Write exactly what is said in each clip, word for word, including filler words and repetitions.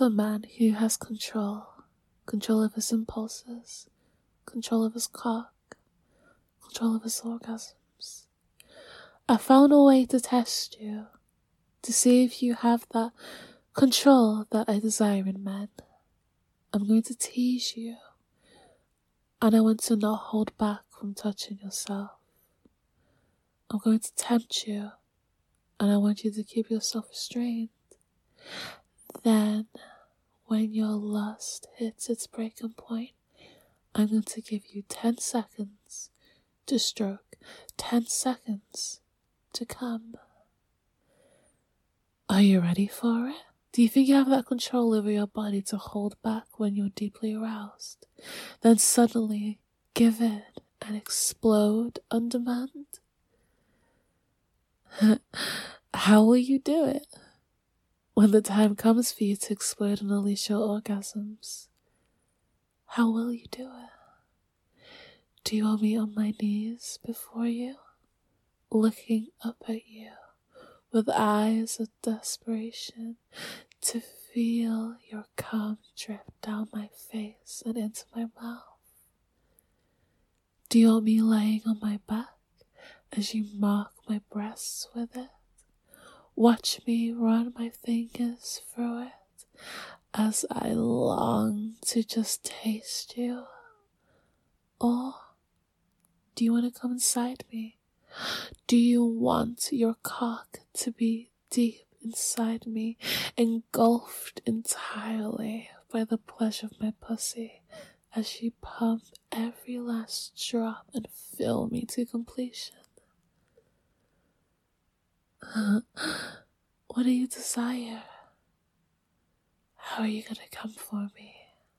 a man who has control, control of his impulses, control of his cock, control of his orgasms. I found a way to test you, to see if you have that control that I desire in men. I'm going to tease you, and I want to not hold back from touching yourself. I'm going to tempt you, and I want you to keep yourself restrained. Then, when your lust hits its breaking point, I'm going to give you ten seconds to stroke, ten seconds to come. Are you ready for it? Do you think you have that control over your body to hold back when you're deeply aroused? Then suddenly give in and explode on demand? How will you do it? When the time comes for you to explode and unleash your orgasms, how will you do it? Do you want me on my knees before you, looking up at you with eyes of desperation to feel your cum drip down my face and into my mouth? Do you want me laying on my back as you mark my breasts with it? Watch me run my fingers through it as I long to just taste you. Or do you want to come inside me? Do you want your cock to be deep inside me, engulfed entirely by the pleasure of my pussy as you pump every last drop and fill me to completion? What do you desire? How are you gonna come for me?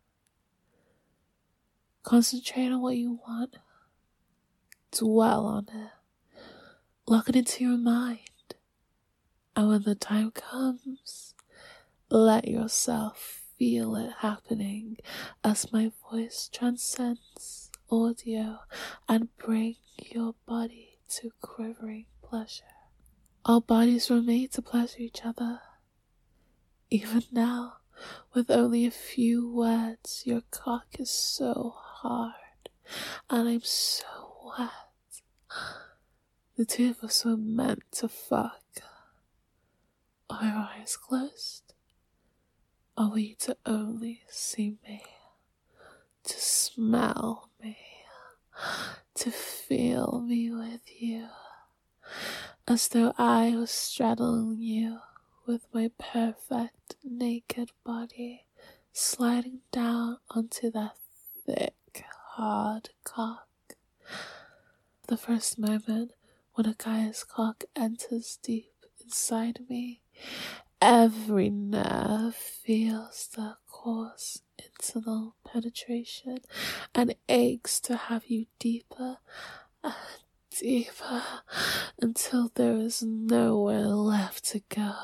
Concentrate on what you want. Dwell on it. Lock it into your mind. And when the time comes, let yourself feel it happening as my voice transcends audio and bring your body to quivering pleasure. Our bodies were made to pleasure each other. Even now, with only a few words, your cock is so hard, and I'm so wet. The two of us were meant to fuck. Are your eyes closed? Or were you to only see me, to smell me, to feel me with you? As though I was straddling you with my perfect naked body, sliding down onto that thick, hard cock. The first moment when a guy's cock enters deep inside me, every nerve feels the coarse internal penetration and aches to have you deeper and deeper until there is nowhere left to go,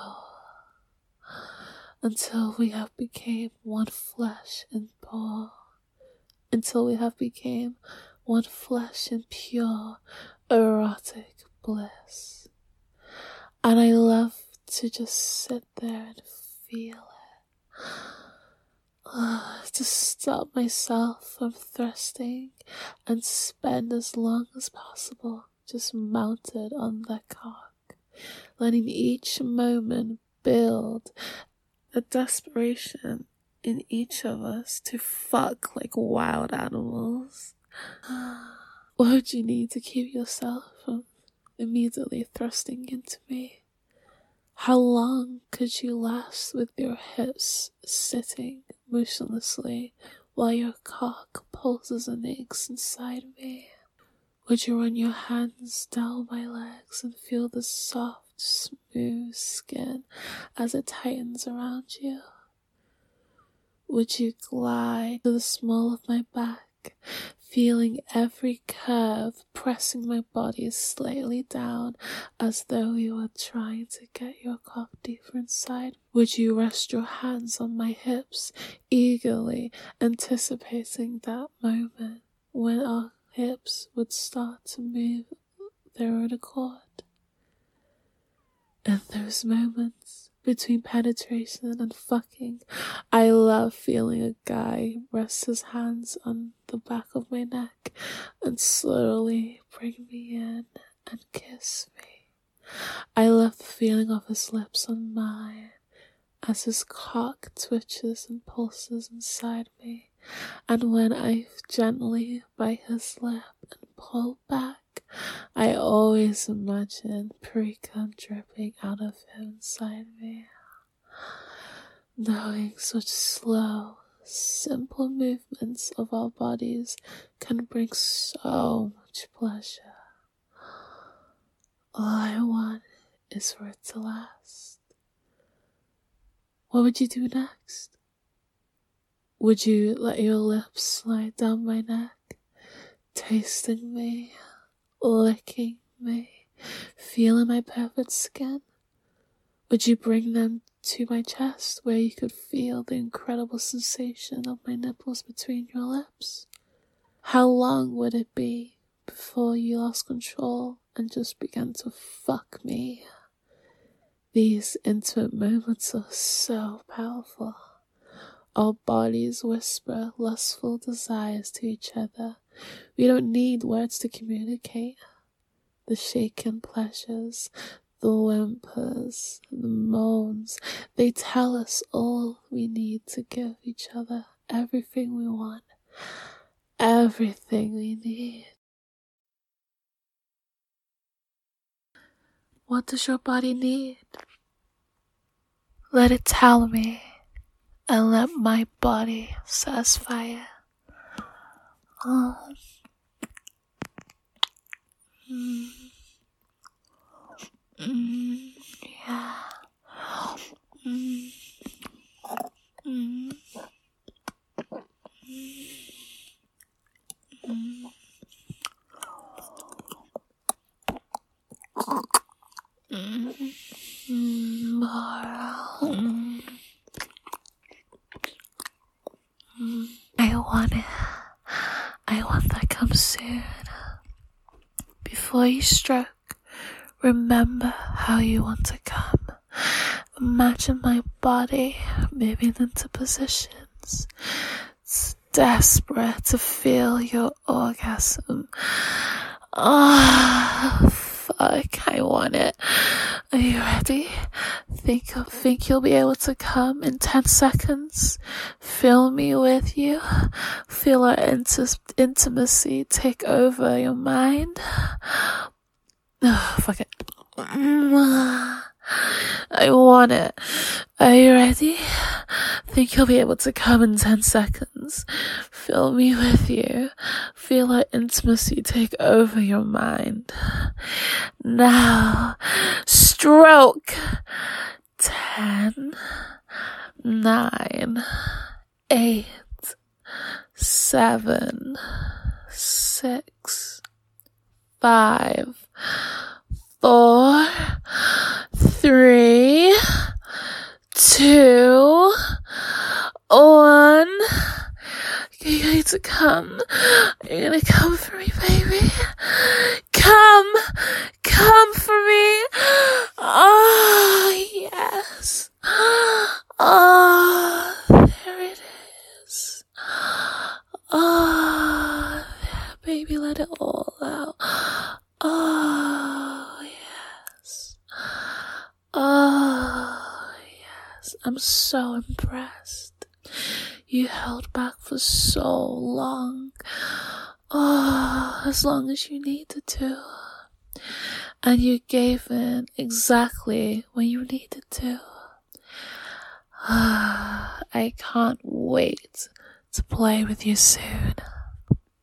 until we have become one flesh and bone, until we have become one flesh in pure erotic bliss. And I love to just sit there and feel it. Uh, to stop myself from thrusting and spend as long as possible just mounted on that cock, letting each moment build a desperation in each of us to fuck like wild animals. What would you need to keep yourself from immediately thrusting into me? How long could you last with your hips sitting motionlessly while your cock pulses and aches inside me? Would you run your hands down my legs and feel the soft, smooth skin as it tightens around you? Would you glide to the small of my back, feeling every curve pressing my body slightly down as though you were trying to get your cock deeper inside? Would you rest your hands on my hips, eagerly anticipating that moment when our hips would start to move their own accord? In those moments, between penetration and fucking. I love feeling a guy rest his hands on the back of my neck and slowly bring me in and kiss me. I love the feeling of his lips on mine as his cock twitches and pulses inside me, and when I gently bite his lip and pull back, I always imagine pre-cum dripping out of him inside me. Knowing such slow, simple movements of our bodies can bring so much pleasure. All I want is for it to last. What would you do next? Would you let your lips slide down my neck, tasting me, licking me, feeling my perfect skin? Would you bring them to my chest where you could feel the incredible sensation of my nipples between your lips? How long would it be before you lost control and just began to fuck me? These intimate moments are so powerful. Our bodies whisper lustful desires to each other. We don't need words to communicate. The shaken pleasures, the whimpers, the moans, they tell us all we need to give each other everything we want, everything we need. What does your body need? Let it tell me, and let my body satisfy it. Oh. Mm. Mm. Yeah. Mm. Mm. Mm. Mm. Mm. Mm. Mm. I want it. I want that come soon. Before you stroke, remember how you want to come. Imagine my body moving into positions. It's desperate to feel your orgasm. Ah, oh, fuck, I want it. Are you ready? Think, think you'll be able to come in ten seconds? Feel me with you. Feel our int- intimacy take over your mind. Oh, fuck it. I want it. Are you ready? Think you'll be able to come in ten seconds. Feel me with you. Feel our intimacy take over your mind. Now, stroke. Ten, nine, eight, seven, six, five, four, three, two, one. You're going to come. You're gonna come for me, baby. Come. Come for me. Oh, yes. Oh, there it is. Oh, there, baby, let it all out. Oh, yes. Oh, yes. I'm so impressed. You held back for so long. Oh, as long as you needed to. And you gave in exactly when you needed to. I can't wait to play with you soon.